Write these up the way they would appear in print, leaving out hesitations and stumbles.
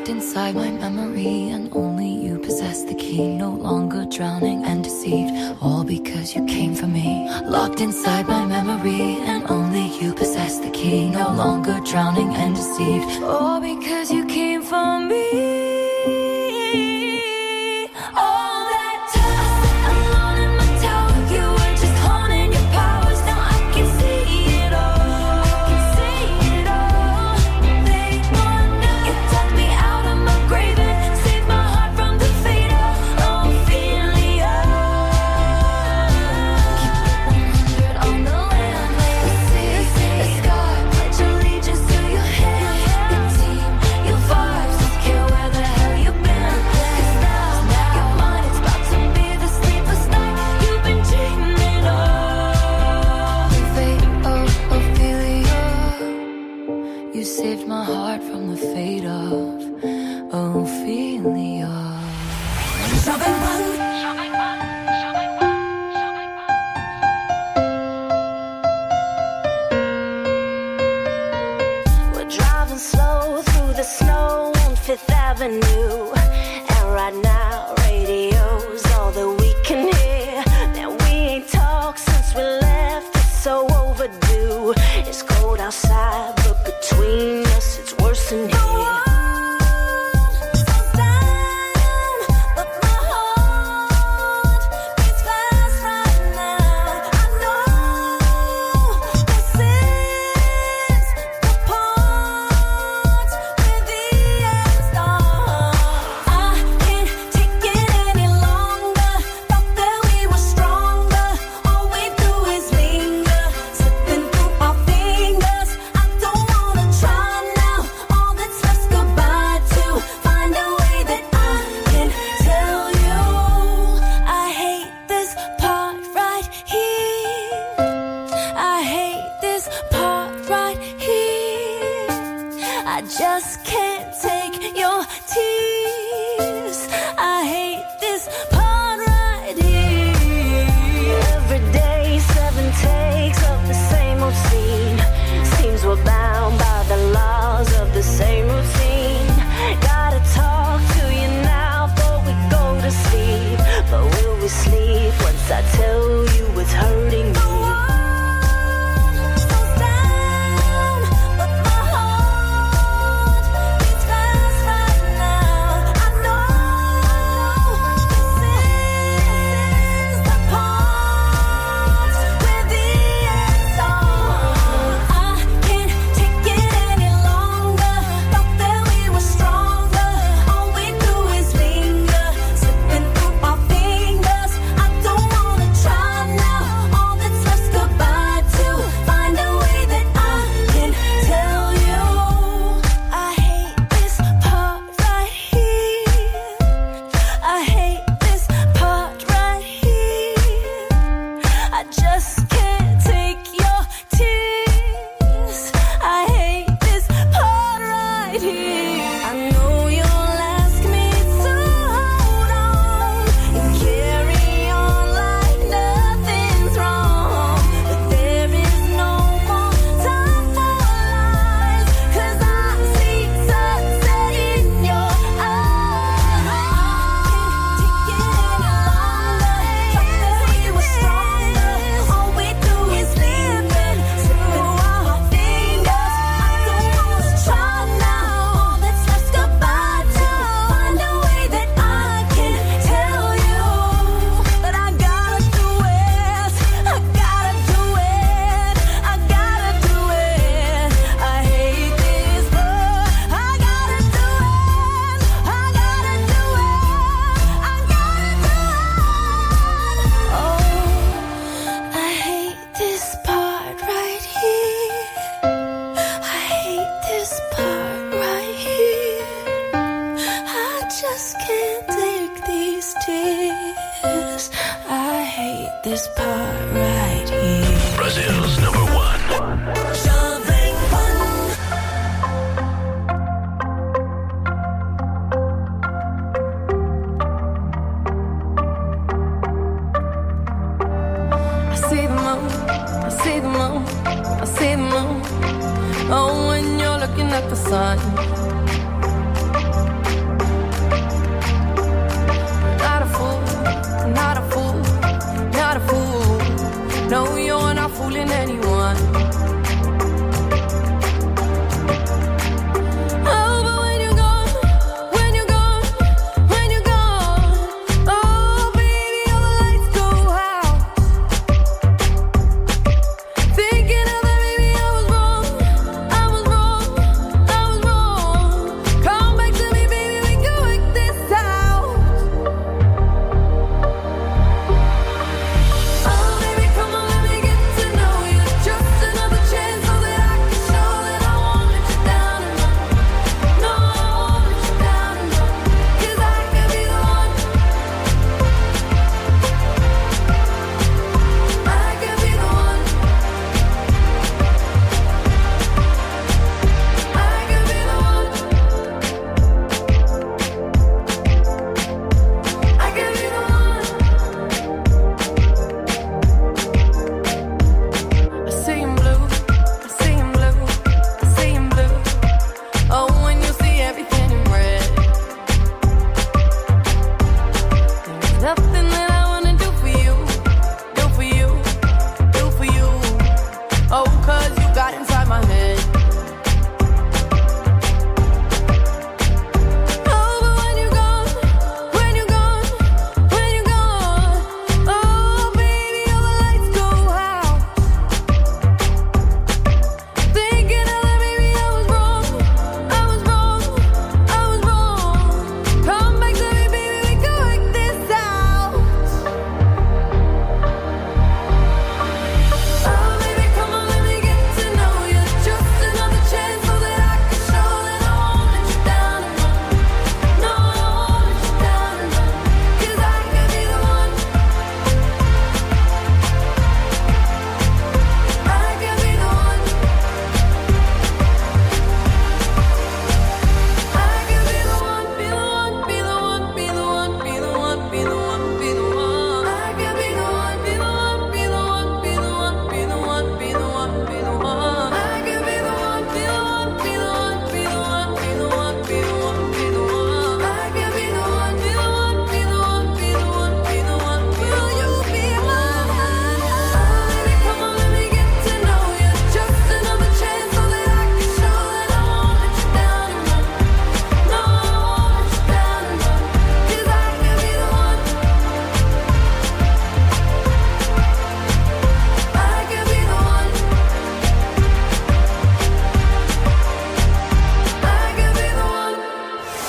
inside my memory, and only you possess the key. No longer drowning and deceived, all because you came for me. Locked inside my memory, and only you possess the key. No longer drowning and deceived, all because you came for me. Avenue, and right now radio's all that we can hear. Now we ain't talked since we left, it's so overdue. It's cold outside, but between us it's worse in here. Oh, when you're looking at the sun,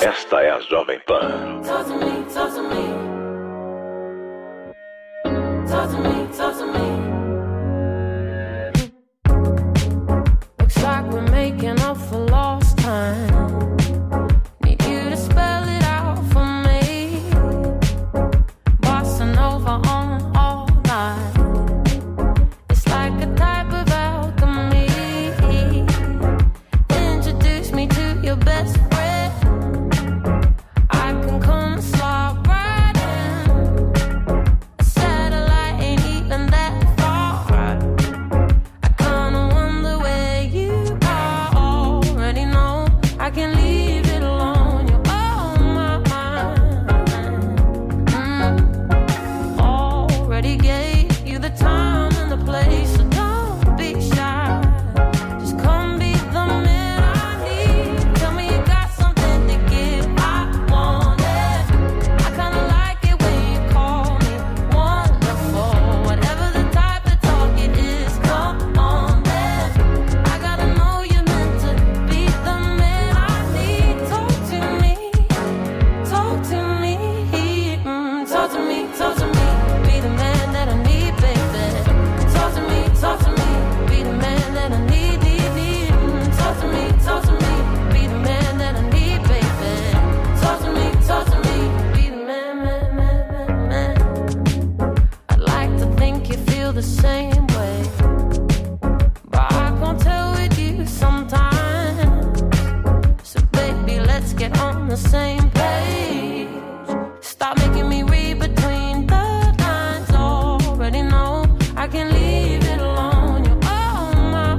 Esta é a Jovem Pan. Talk to me, talk to me. Talk to me, talk to me. Looks like we're making up for lost time. Need you to spell it out for me. Bossa Nova on all night. It's like a type of alchemy. Introduce me to your best friend. I can come slide right in. A satellite ain't even that far. I kinda wonder where you are. Already know I can leave it alone. You're on my mind. Already gave you the time and the place, so don't be shy. Just come be the man I need. Tell me you got something to give. I want it. I kinda like it when you call me wonderful. Whatever the type of talk it is, come on then. I gotta know you're meant to be the man I need. Talk to me, talk to me, talk to me, talk to me. Be the man that I need, baby. Talk to me, be the man that I need, need. Talk to me, be the man that I need, baby. Talk to me, be the man, man. I'd like to think you feel the same way, but I can't tell with you sometimes. So baby, let's get on the same page. Stop making me read between the lines. Already know I can leave it alone. You're on my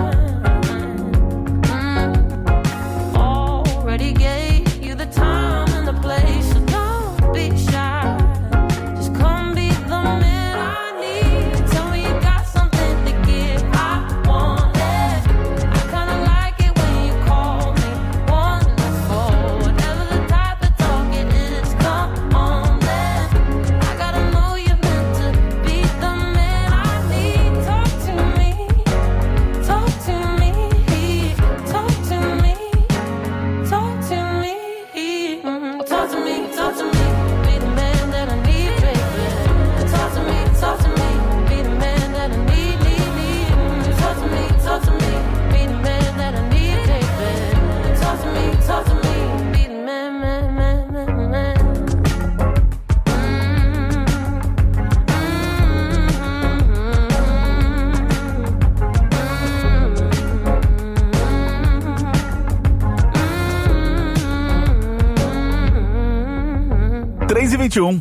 mind. Already gave you the time and the place, so don't be shy. Just come be the man I need. Tell me you got something to give. I want it. I kinda like it when you call me wonderful. Whatever the type of talk it is, come on then. I gotta know you're meant to be the man I need. Talk to me, talk to me, talk to me, talk to me, talk to me, talk to me. Be the man that I need, baby. Talk to me, be the man that I need, need. Talk to me, be the man that I need, baby. Talk to me, be the man, man. 3h21.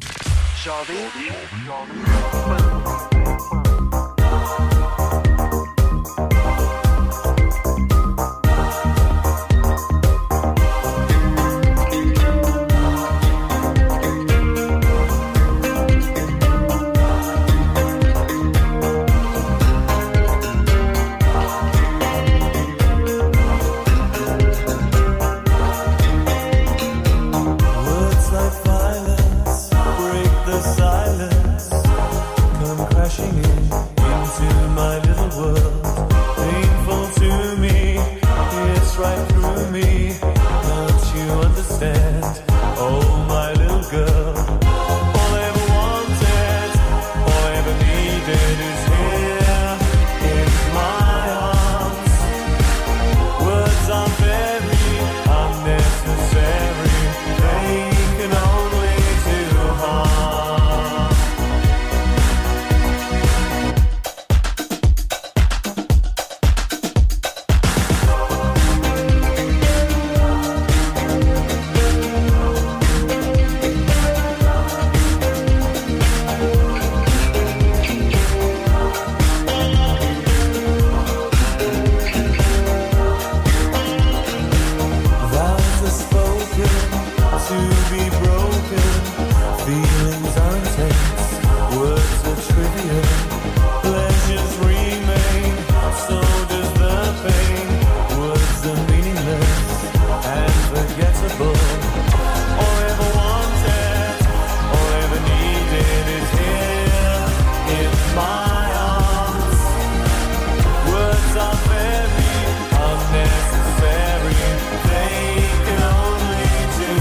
Words like violence break the silence, come crashing into my little world. Painful to me, it's right through me. Don't you understand? Oh, my little girl. All I ever wanted, all I ever needed is here in my arms. Words are very unnecessary. They can only do harm. Vows are spoken to be broken. Feelings are intense, words are trivial. Pleasures remain, so does the pain. Words are meaningless and forgettable. All I ever wanted, all I ever needed is here in my arms. Words are very unnecessary. They can only do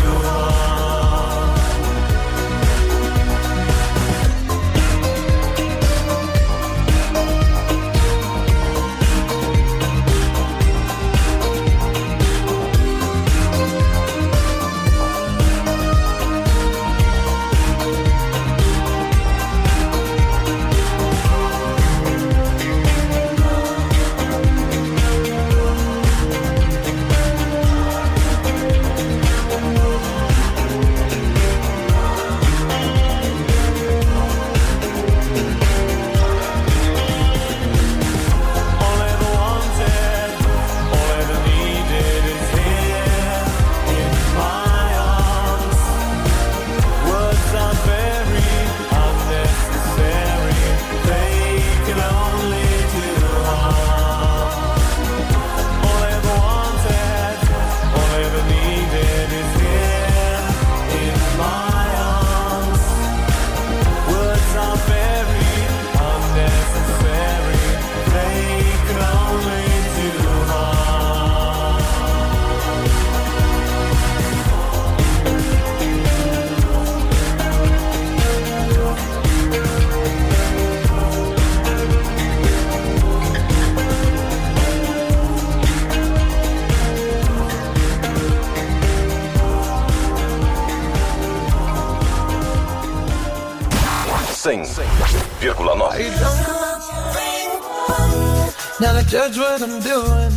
100,9. Now to judge what I'm doing.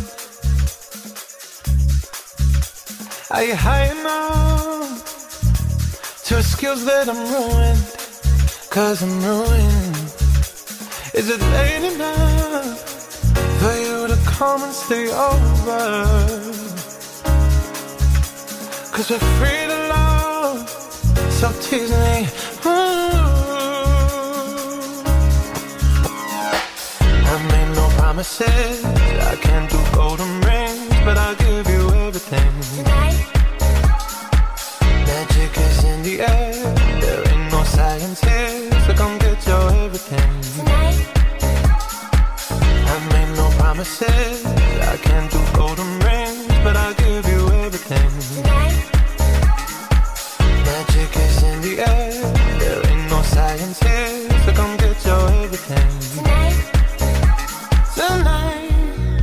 Are you high enough to skills that I'm ruined? Cause I'm ruined. Is it late enough for you to come and stay over? Cause we're free to love, so tease me. I made no promises, I can't do golden rings, but I'll give you everything. Tonight, Magic is in the air, there ain't no science here, so come get your everything. tonight, I made no promises, I can't do golden rings, but I'll give you everything. tonight, Magic is in the air, there ain't no science here, so come get your everything. tonight. Tonight,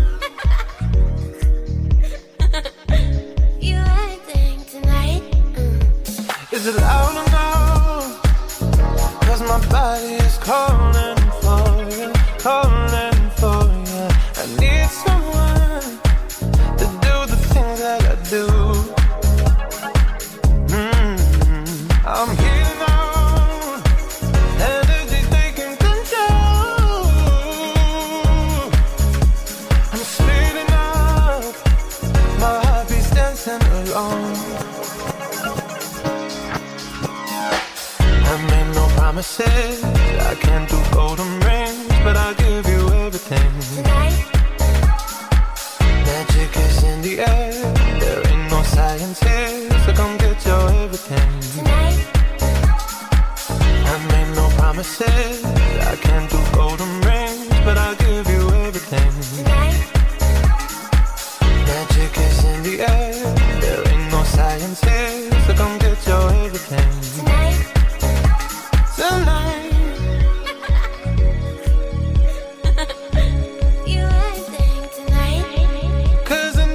You acting tonight. is it loud enough? Cause my body is calling for you, calling for you. I need someone to do the things that I do. I'm here now, energy taking control. I'm speeding up, my heart beats dancing alone. I made no promises, I can't do golden rings, but I'll give you everything. Tonight, Magic is in the air, there ain't no science here, so come get your everything. tonight, I made no promises, I can't do golden rings, but I'll give you everything. tonight, Magic is in the air, there ain't no science here, so come get your everything. tonight. Tonight, You acting tonight. cause I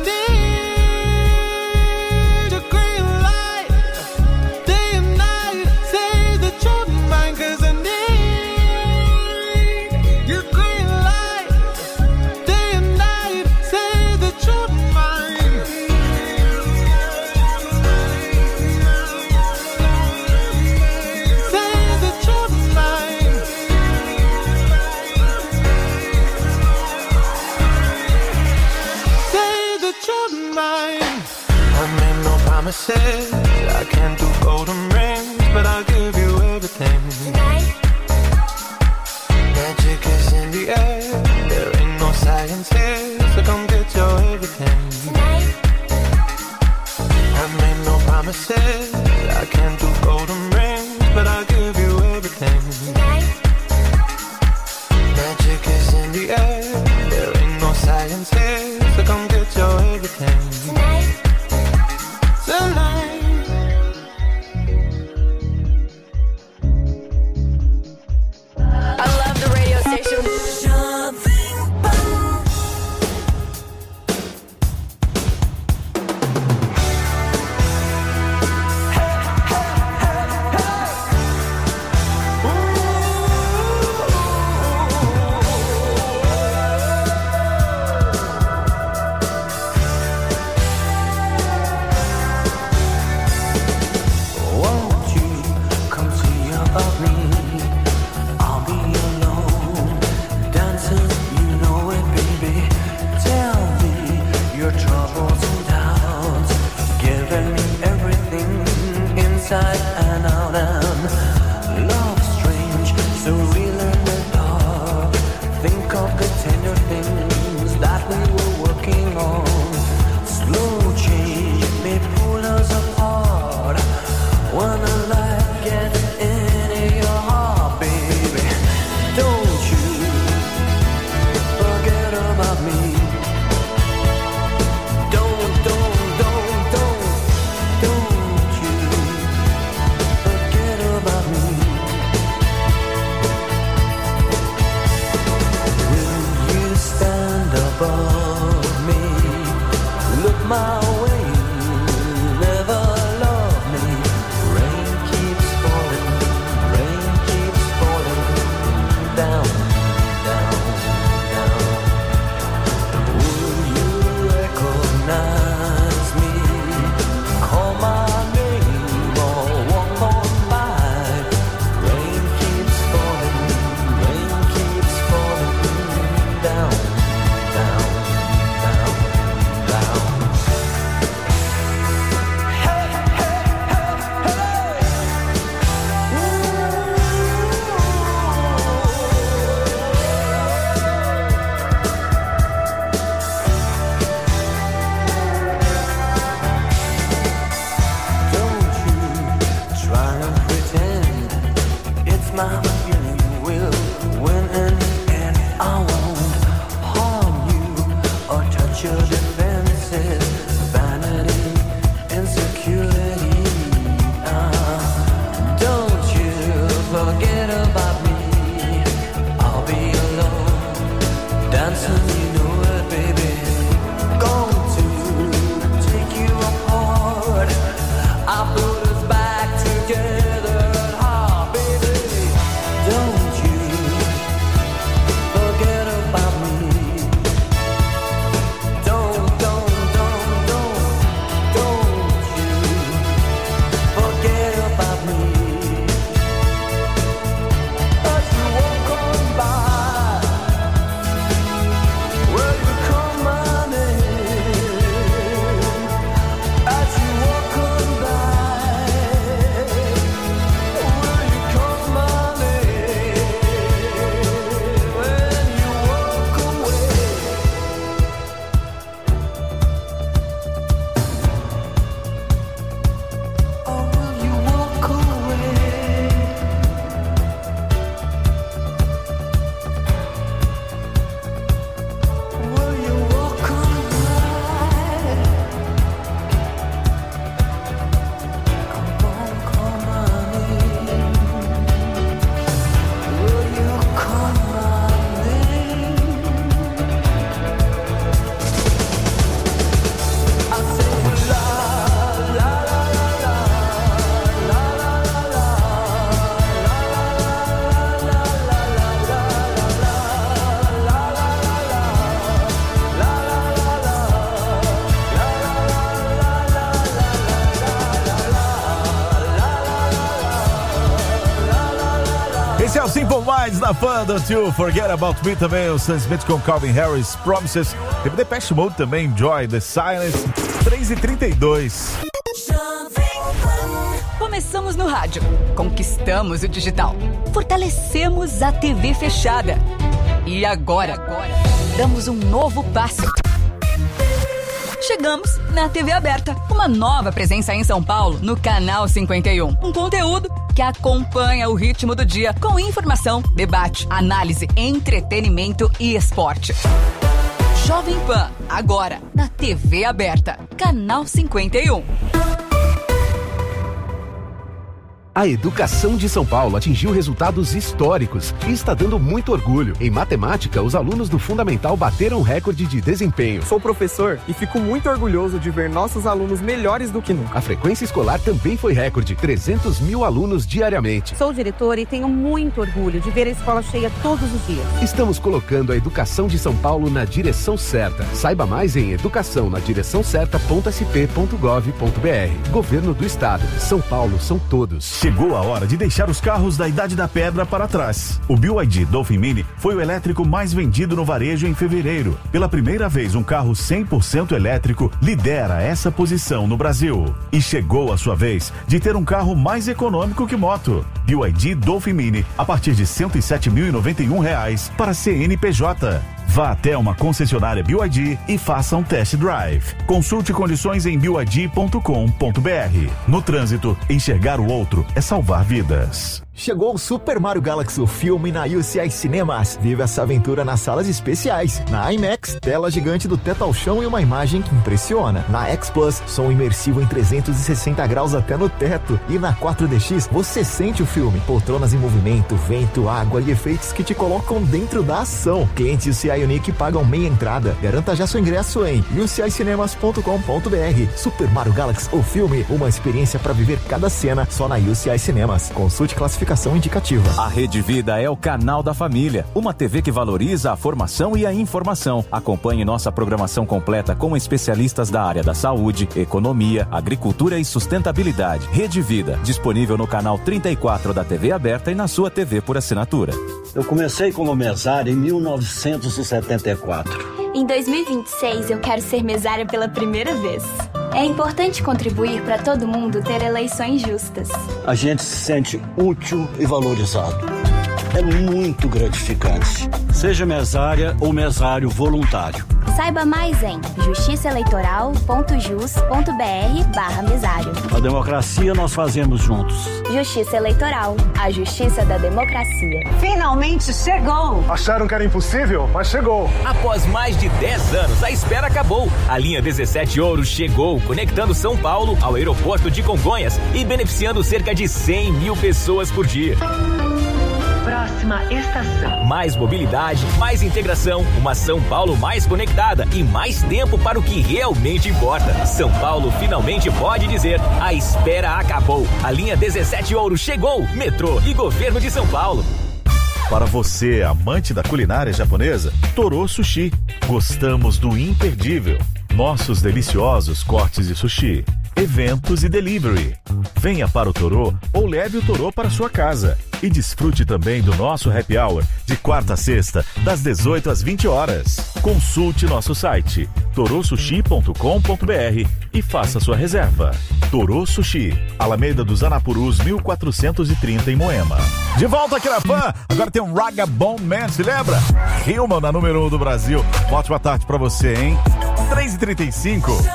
need a green light, day and night, say that you're mine, cause I need your green light, day and night, say that you're mine. Say that you're mine. Say that you're mine. I made no promises, I can't do golden rings, but I'll give you everything. Tonight, Magic is in the air, there ain't no science here, so come get your everything. tonight, I made no promises, I can't do golden rings, but I'll give you everything. tonight, Magic is in the air, there ain't no science here, so come get your everything. tonight. Tonight, Esse é o Simple Minds na Fã, Don't You Forget About Me, também o Sam Smith com Calvin Harris, Promises, teve Depeche Mode também, Enjoy the Silence, 3h32. Começamos no rádio, conquistamos o digital, fortalecemos a TV fechada e agora damos um novo passo. Chegamos na TV aberta, uma nova presença em São Paulo no Canal 51. Um conteúdo que acompanha o ritmo do dia com informação, debate, análise, entretenimento e esporte. Jovem Pan, agora na TV aberta, Canal 51. A educação de São Paulo atingiu resultados históricos e está dando muito orgulho. Em matemática, os alunos do Fundamental bateram recorde de desempenho. Sou professor e fico muito orgulhoso de ver nossos alunos melhores do que nunca. A frequência escolar também foi recorde, 300 mil alunos diariamente. Sou diretora e tenho muito orgulho de ver a escola cheia todos os dias. Estamos colocando a educação de São Paulo na direção certa. Saiba mais em educaçãonadireçãocerta.sp.gov.br. Governo do Estado. São Paulo são todos. Chegou a hora de deixar os carros da Idade da Pedra para trás. O BYD Dolphin Mini foi o elétrico mais vendido no varejo em fevereiro. Pela primeira vez, um carro 100% elétrico lidera essa posição no Brasil. E chegou a sua vez de ter um carro mais econômico que moto. BYD Dolphin Mini a partir de R$ 107.091 para CNPJ. Vá até uma concessionária BYD e faça um test drive. Consulte condições em byd.com.br. No trânsito, enxergar o outro é salvar vidas. Chegou o Super Mario Galaxy, o filme na UCI Cinemas. Vive essa aventura nas salas especiais. Na IMAX, tela gigante do teto ao chão e uma imagem que impressiona. Na X Plus, som imersivo em 360 graus até no teto. E na 4DX, você sente o filme. Poltronas em movimento, vento, água e efeitos que te colocam dentro da ação. Clientes UCI Unique pagam meia entrada. Garanta já seu ingresso em ucincinemas.com.br. Super Mario Galaxy, o filme, uma experiência para viver cada cena só na UCI Cinemas. Consulte classificação indicativa. A Rede Vida é o canal da família, uma TV que valoriza a formação e a informação. Acompanhe nossa programação completa com especialistas da área da saúde, economia, agricultura e sustentabilidade. Rede Vida, disponível no canal 34 da TV aberta e na sua TV por assinatura. Eu comecei como mesário em 1974. Em 2026 eu quero ser mesária pela primeira vez. É importante contribuir para todo mundo ter eleições justas. A gente se sente útil e valorizado. É muito gratificante. Seja mesária ou mesário voluntário. Saiba mais em justiçaeleitoral.jus.br/mesário. A democracia nós fazemos juntos. Justiça Eleitoral, a justiça da democracia. Finalmente chegou! Acharam que era impossível, mas chegou. Após mais de 10 anos, a espera acabou. A linha 17 Ouro chegou, conectando São Paulo ao aeroporto de Congonhas e beneficiando cerca de 100 mil pessoas por dia. Próxima estação. Mais mobilidade, mais integração, uma São Paulo mais conectada e mais tempo para o que realmente importa. São Paulo finalmente pode dizer: a espera acabou. A linha 17 Ouro chegou. Metrô e Governo de São Paulo. Para você, amante da culinária japonesa, Toro Sushi. Gostamos do imperdível. Nossos deliciosos cortes de sushi, eventos e delivery. Venha para o Toro ou leve o Toro para sua casa. E desfrute também do nosso happy hour de quarta a sexta, das 18 às 20 horas. Consulte nosso site torosushi.com.br e faça sua reserva. Toro Sushi, Alameda dos Anapurus, 1430 em Moema. De volta aqui na Fã, agora tem um Vagabond Man, se lembra? Hillman na número 1 do Brasil. Uma ótima tarde pra você, hein? 3h35.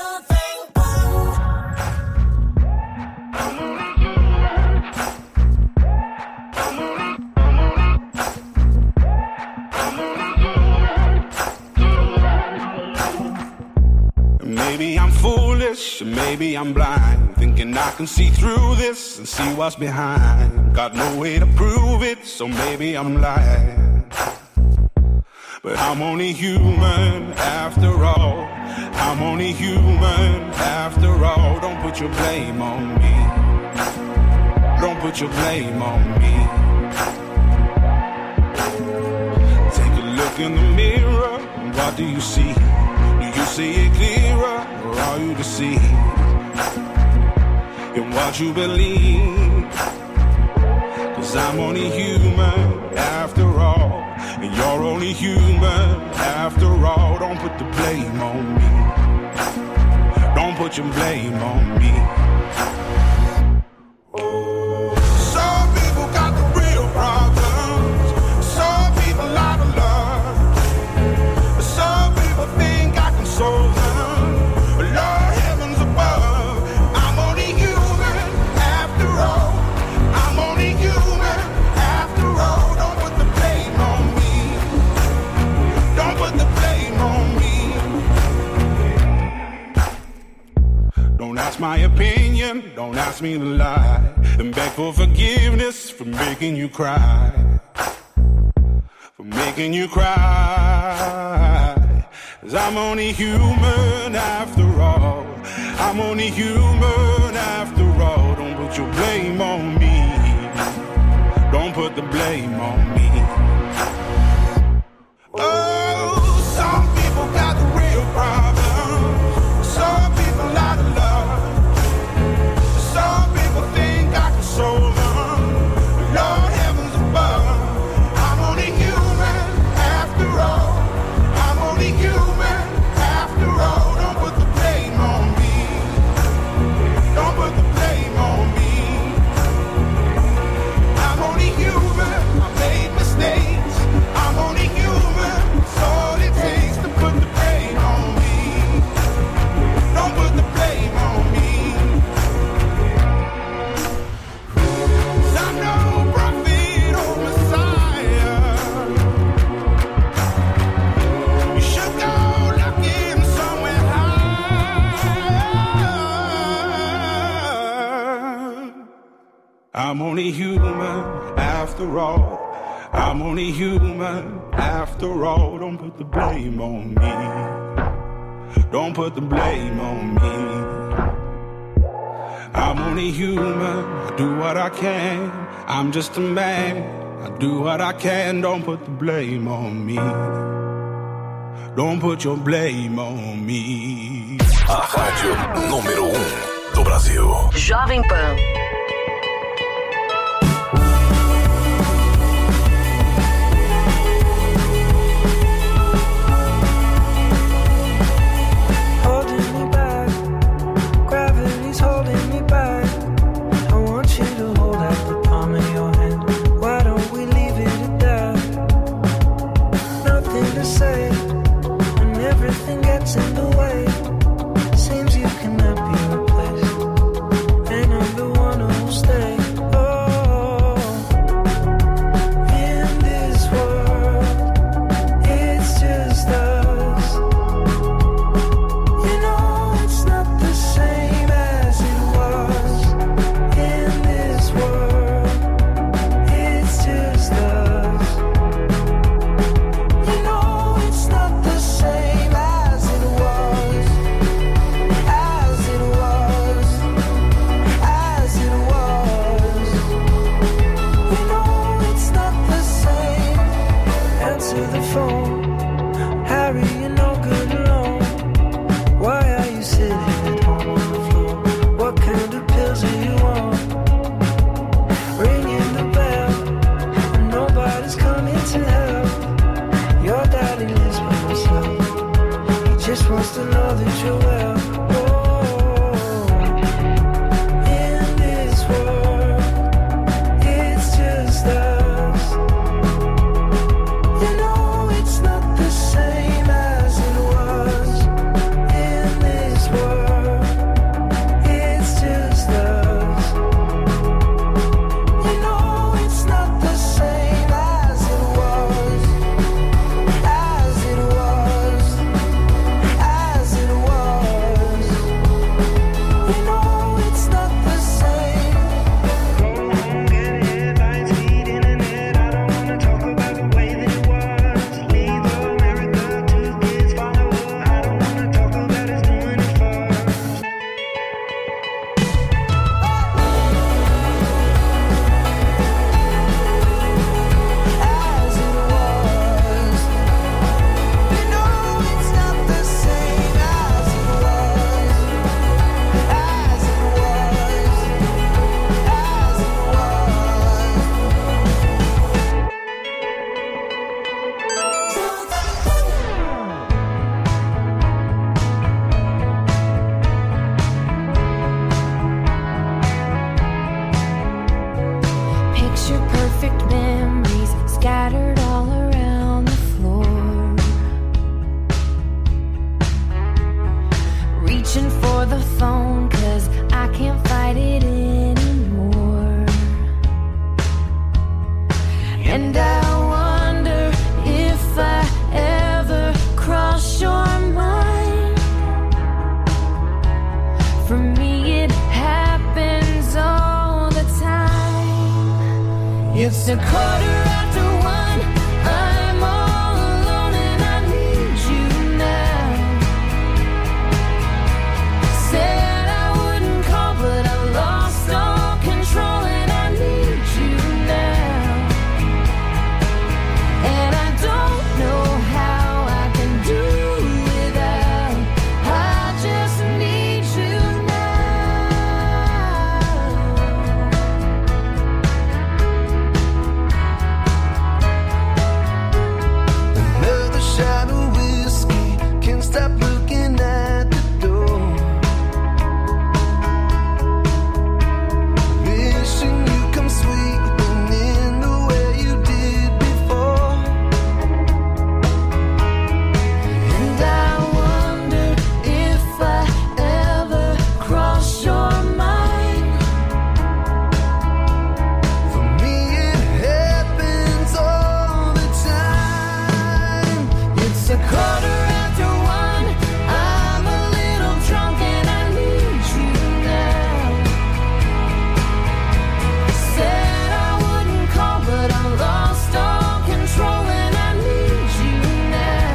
Maybe I'm foolish, maybe I'm blind, thinking I can see through this and see what's behind. Got no way to prove it, so maybe I'm lying. But I'm only human after all. I'm only human after all. Don't put your blame on me. Don't put your blame on me. Take a look in the mirror, what do you see? Do you see it clearer, or are you deceived in what you believe? 'Cause I'm only human And you're only human after all. Don't put the blame on me. Don't put your blame on me. Some people got the real problems. Some people out of love. Some people think I can solve them. Lord heavens above, I'm only human after all. I'm only human after all. Don't put the blame on me. Don't put the blame on me. Don't ask my opinion, don't ask me to lie. And beg for forgiveness for making you cry. For making you cry. 'Cause I'm only human after all. I'm only human after all. Don't put your blame on me. Don't put the blame on me. Oh, some people got the real problems. Some people out of love. Some people think I can solve them. Lord heavens above, I'm only human after all. I'm only human after all. Don't put the blame on me. Don't put the blame on me. I'm only human. I made mistakes. I'm only human. It's all it takes to put the blame on me. Don't put the blame on me. 'Cause I'm no prophet or Messiah. You should go looking somewhere higher. I'm only human after all. I'm only human after all. Don't put the blame on me. Don't put the blame on me. I'm only human. I do what I can. I'm just a man. I do what I can. Don't put the blame on me. Don't put your blame on me. A rádio número 1 do Brasil. Jovem Pan. Holding me back, gravity's holding me back. I want you to hold out the palm of your hand. Why don't we leave it at that? Nothing to say, and everything gets in the way. Seems you cannot be replaced, and I'm the one It's a quarter after one. I'm all alone and I need you now. Said I wouldn't call, but I lost all control and I need you now. And I don't know how I can do without. I just need you Another shot of whiskey, can't stop looking at the door. Wishing you come sweeping in the way you did before. And I wonder if I ever cross your mind. For me it happens all the time. It's a quarter after one. I'm a little drunk and I need you now. Said I wouldn't call, but I lost all control and I need you now.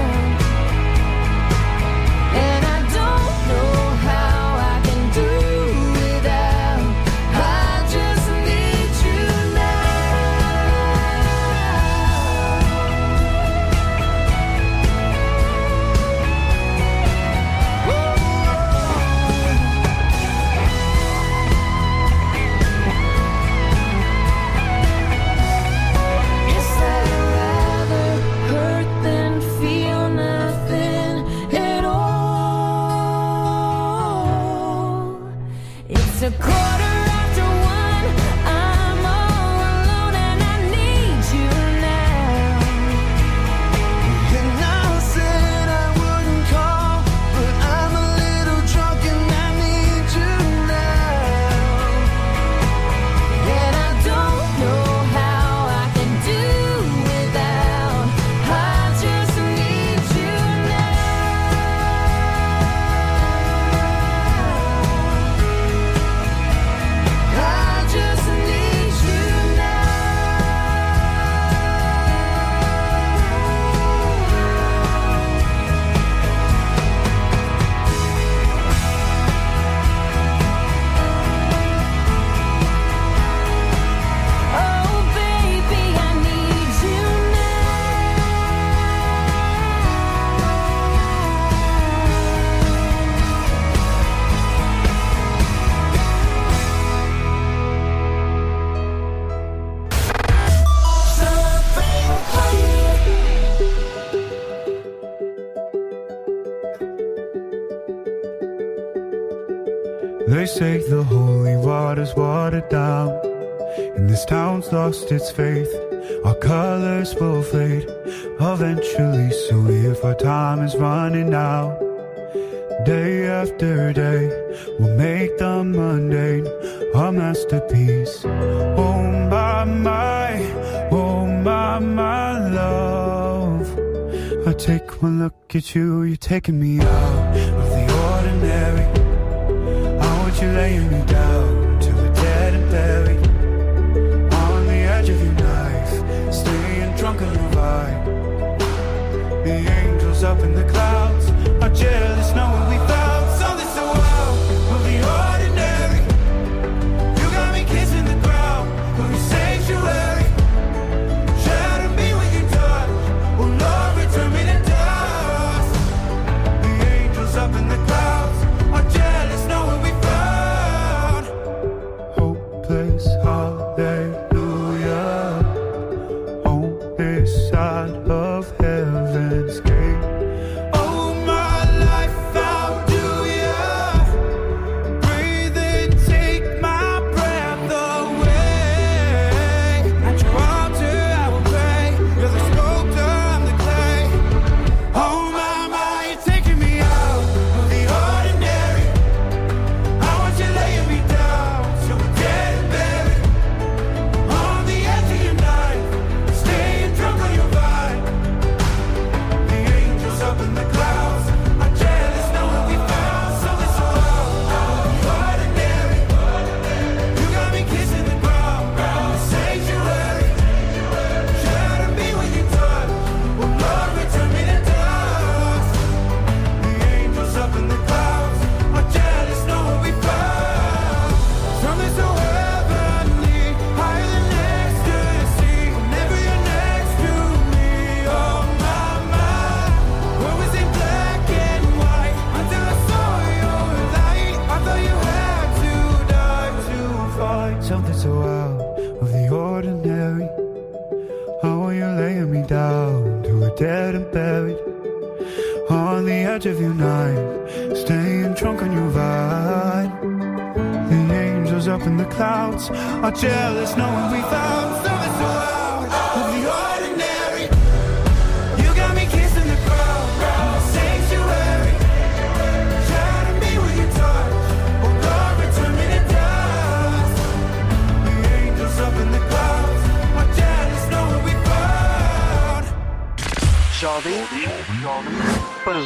And I don't know how I can do without. I just need you Guess I'd rather hurt than feel nothing at all. It's a quarter after one. I'm all alone and I need you now. And I said I wouldn't call, but I'm a little drunk and I need you now. And I don't know how I can do without. I just need you I just need you Oh baby, I need you They say the holy water's watered down, and this town's lost its faith. Our colors will fade eventually, so if our time is running out, day after day, we'll make the mundane a masterpiece. Oh my love, I take one look at you, you're taking me out of the ordinary. I want you laying me down till we're dead and buried on the edge of your knife, staying drunk on your vibe. The angels up in the clouds are jealous knowing we found something so out of the ordinary. You got me kissing the ground of your sanctuary. Shatter me with your touch, oh Lord, return me to dust. The angels up in the clouds are jealous knowing we found hopeless hallelujah on this side of heaven's gate. Oh my life I something so out of the ordinary. How are you laying me down to a dead and buried on the edge of your night, staying drunk on your vine. The angels up in the clouds are jealous knowing we found something so out of the ordinary. You got me kissing the crowd in the sanctuary. Shatter me with your touch, oh God, return me to dust. The angels up in the clouds are jealous knowing we found. Jovem Pan.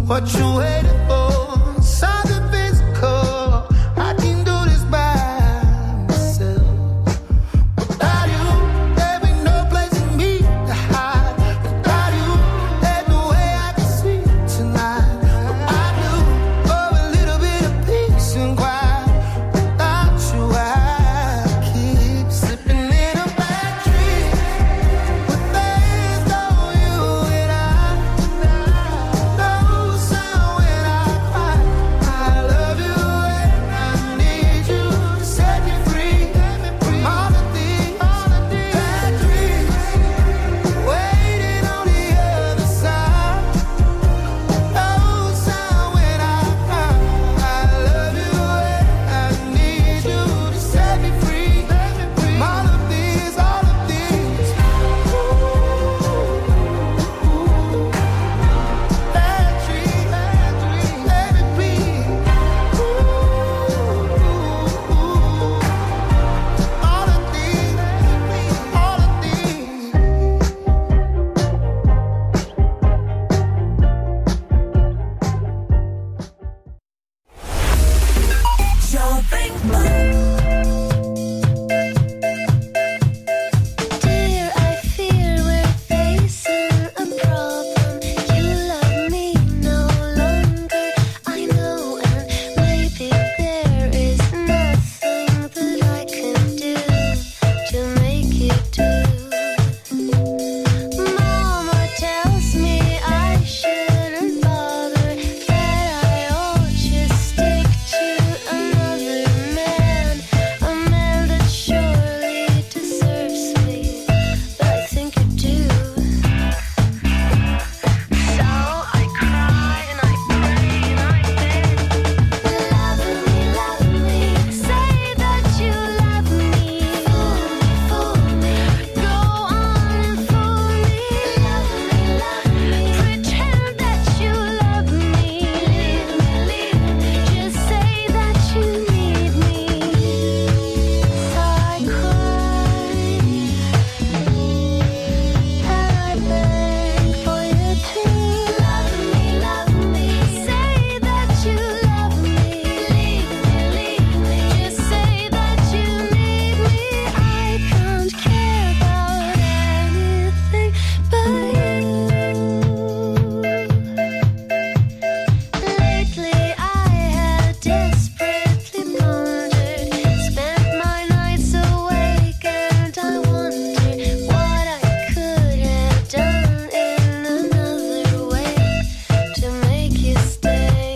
what you waiting for. Something physical, I can do this by myself. Without you, there ain't no place for me to hide. Without you, there's no way I can sleep tonight. I do for a little bit of peace and quiet. Without you, I keep slipping in a bad dream. With days on you and I no sound when I cry. I love you and I need you to set me free from all of these bad dreams waiting on the other side. No sound when I cry. I love you and I need you to set me free from all of these bad dreams, let it be. All of these, all of these. Dear, I fear we're facing a problem. You love me no longer, I know, and maybe there is nothing that I can do to make you do. Mama tells me I shouldn't bother, that I ought just stick to another man, a man that surely deserves me, but I think you do. So I cry and I pray and I beg, love me, say that you love me, fool me, go on and fool me, pretend that you love me, just say that you need me. So I cry and I beg for you to love me, say that you love me, just say that you need me. I can't care about anything but you. Lately I have desperately pondered, spent my nights awake, and I wonder what I could have done in another way to make you stay.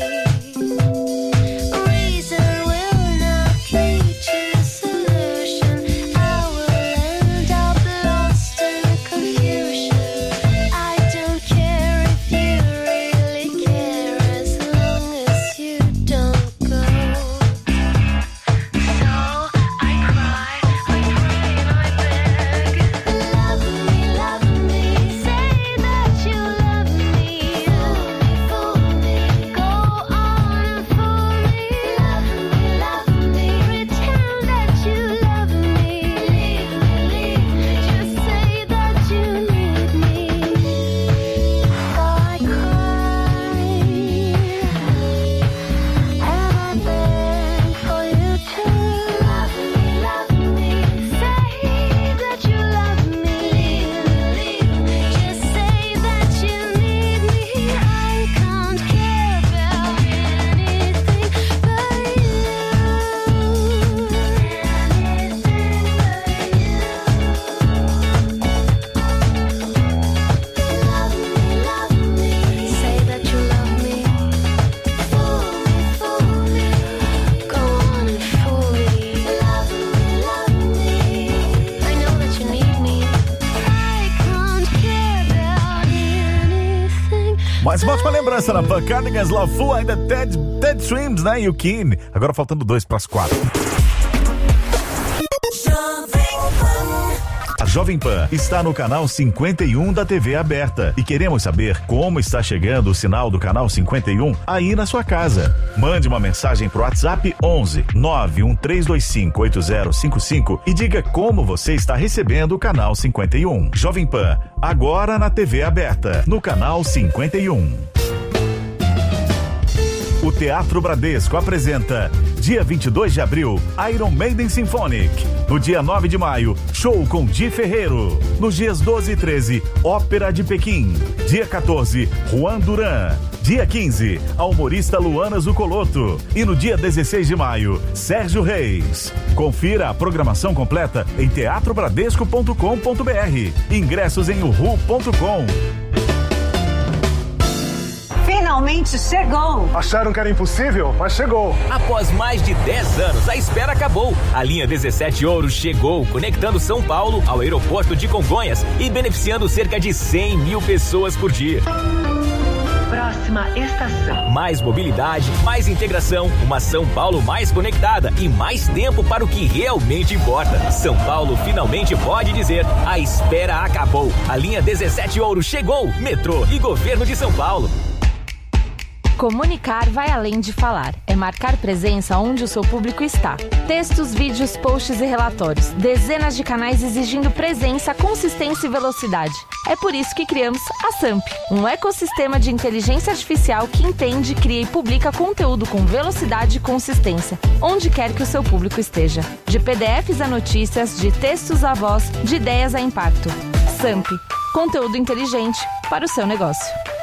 Reason will not lead to solution. I will end up lost in confusion. I don't care if you really care, as long as you don't go. So I cry, I pray and I beg, love me, say that you love me, fool me, go on and fool me, pretend that you love me, just say that you need me. So I cry and I beg for you to love me, say that you love me, just say that you need me. I can't care about anything but you. Love me, say that you love me, fool me, go on and fool me, love me, I know that you need me. I can't care about anything. Mas ótima lembrança na Pan Cardigans, Love Fool, ainda Ted Swims, né? E o Keen. Agora faltando 2 para as 4. A Jovem Pan está no canal 51 da TV aberta e queremos saber como está chegando o sinal do canal 51 aí na sua casa. Mande uma mensagem pro WhatsApp 11 91325 8055 e diga como você está recebendo o canal 51. Jovem Pan, agora na TV aberta, no canal 51. O Teatro Bradesco apresenta, dia 22 de abril, Iron Maiden Symphonic. No dia 9 de maio, show com Di Ferreiro. Nos dias 12 e 13, Ópera de Pequim. Dia 14, Juan Duran. Dia 15, a humorista Luana Zucoloto. E no dia 16 de maio, Sérgio Reis. Confira a programação completa em teatrobradesco.com.br. Ingressos em uhu.com. Finalmente chegou! Acharam que era impossível, mas chegou. Após mais de 10 anos, a espera acabou. A linha 17 Ouro chegou, conectando São Paulo ao aeroporto de Congonhas e beneficiando cerca de 100 mil pessoas por dia. Próxima estação. Mais mobilidade, mais integração, uma São Paulo mais conectada e mais tempo para o que realmente importa. São Paulo finalmente pode dizer: a espera acabou. A linha 17 Ouro chegou. Metrô e Governo de São Paulo. Comunicar vai além de falar. É marcar presença onde o seu público está. Textos, vídeos, posts e relatórios. Dezenas de canais exigindo presença, consistência e velocidade. É por isso que criamos a SAMP, um ecossistema de inteligência artificial que entende, cria e publica conteúdo com velocidade e consistência, onde quer que o seu público esteja. De PDFs a notícias, de textos a voz, de ideias a impacto. SAMP, conteúdo inteligente para o seu negócio.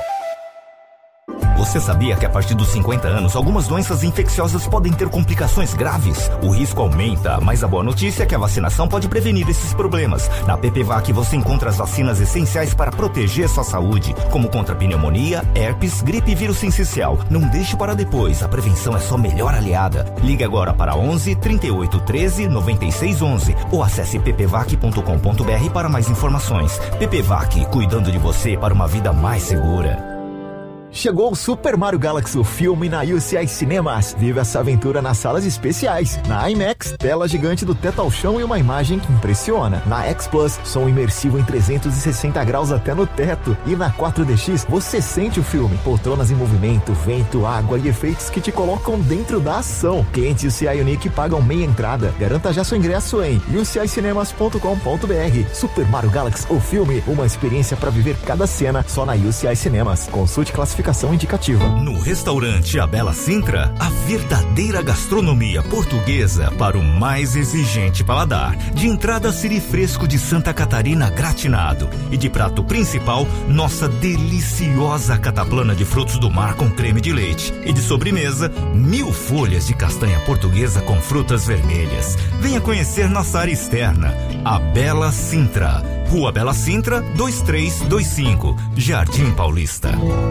Você sabia que a partir dos 50 anos, algumas doenças infecciosas podem ter complicações graves? O risco aumenta, mas a boa notícia é que a vacinação pode prevenir esses problemas. Na PPVAC você encontra as vacinas essenciais para proteger sua saúde, como contra pneumonia, herpes, gripe e vírus sincicial. Não deixe para depois, a prevenção é sua melhor aliada. Ligue agora para 11 38 13 96 11 ou acesse ppvac.com.br para mais informações. PPVAC, cuidando de você para uma vida mais segura. Chegou o Super Mario Galaxy, o filme na UCI Cinemas. Vive essa aventura nas salas especiais. Na IMAX, tela gigante do teto ao chão e uma imagem que impressiona. Na X Plus, som imersivo em 360 graus até no teto. E na 4DX, você sente o filme. Poltronas em movimento, vento, água e efeitos que te colocam dentro da ação. Clientes UCI Unique pagam meia entrada. Garanta já seu ingresso em ucicinemas.com.br. Super Mario Galaxy, o filme, uma experiência para viver cada cena só na UCI Cinemas. Consulte classificação indicativa. No restaurante A Bela Sintra, a verdadeira gastronomia portuguesa para o mais exigente paladar. De entrada, siri fresco de Santa Catarina gratinado. E de prato principal, nossa deliciosa cataplana de frutos do mar com creme de leite. E de sobremesa, 1000 folhas de castanha portuguesa com frutas vermelhas. Venha conhecer nossa área externa, A Bela Sintra. Rua Bela Sintra, 2325, Jardim Paulista.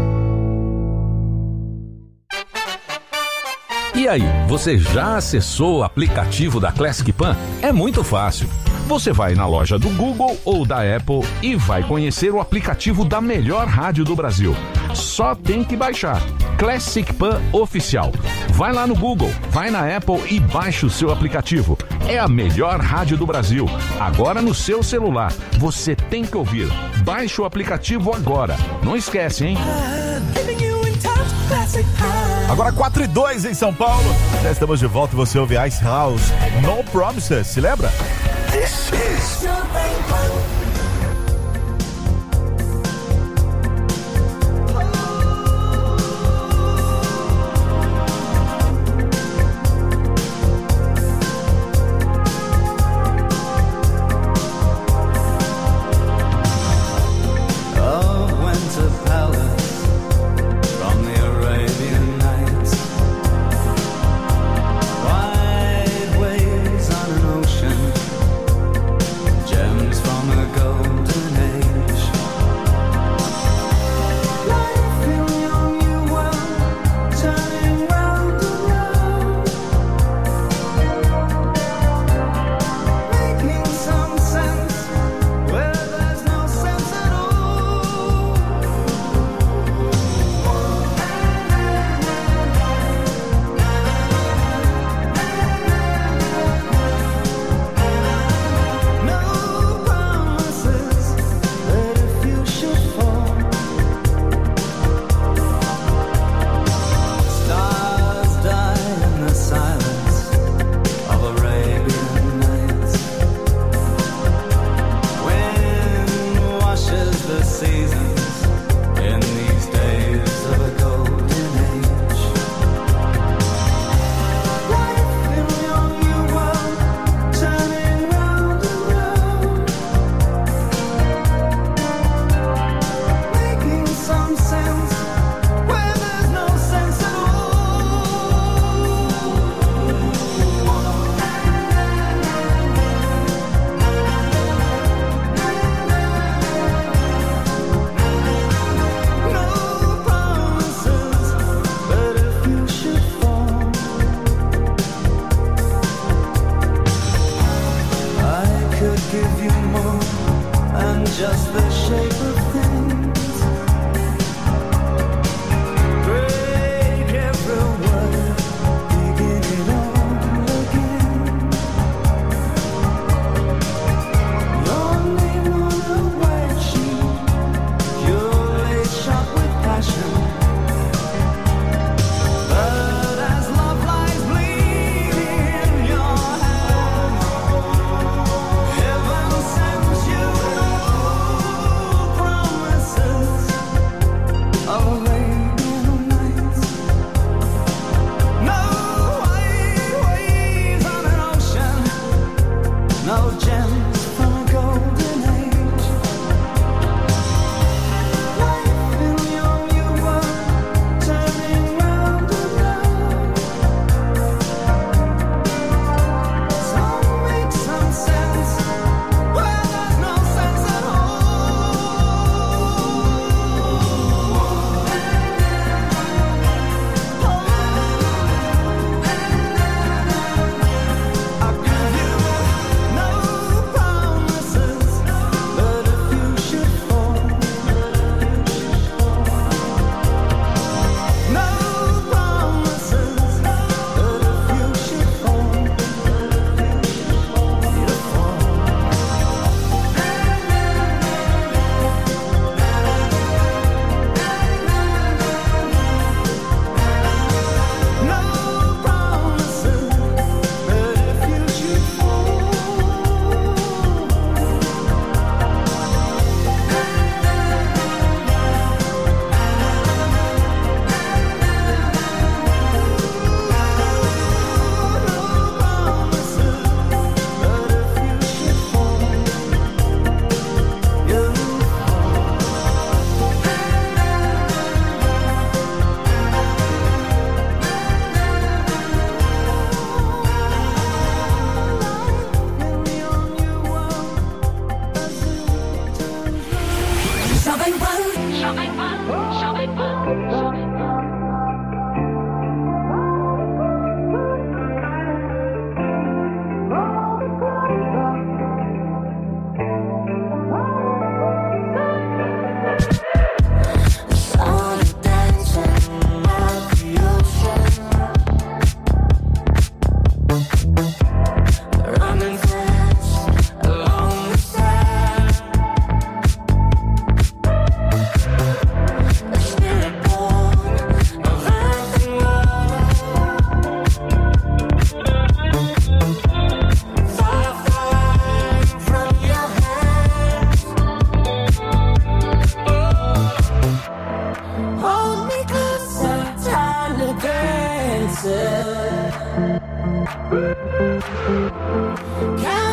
E aí, você já acessou o aplicativo da Classic Pan? É muito fácil. Você vai na loja do Google ou da Apple e vai conhecer o aplicativo da melhor rádio do Brasil. Só tem que baixar. Classic Pan Oficial. Vai lá no Google, vai na Apple e baixa o seu aplicativo. É a melhor rádio do Brasil. Agora no seu celular. Você tem que ouvir. Baixe o aplicativo agora. Não esquece, hein? Agora 4:02 em São Paulo. Já estamos de volta e você ouve Ice House, No Promises, se lembra? This is From a myself.